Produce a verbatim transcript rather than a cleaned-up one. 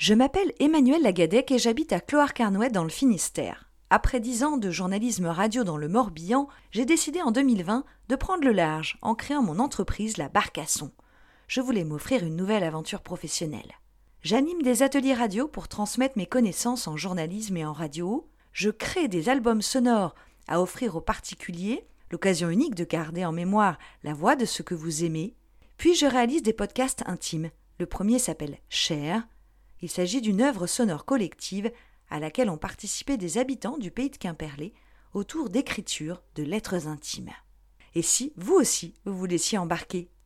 Je m'appelle Emmanuelle Lagadec et j'habite à Clohars-Carnouët dans le Finistère. Après dix ans de journalisme radio dans le Morbihan, j'ai décidé en deux mille vingt de prendre le large en créant mon entreprise La Barque à Son. Je voulais m'offrir une nouvelle aventure professionnelle. J'anime des ateliers radio pour transmettre mes connaissances en journalisme et en radio. Je crée des albums sonores à offrir aux particuliers, l'occasion unique de garder en mémoire la voix de ce que vous aimez. Puis je réalise des podcasts intimes. Le premier s'appelle Cher. Il s'agit d'une œuvre sonore collective à laquelle ont participé des habitants du pays de Quimperlé autour d'écritures de lettres intimes. Et si, vous aussi, vous vous laissiez embarquer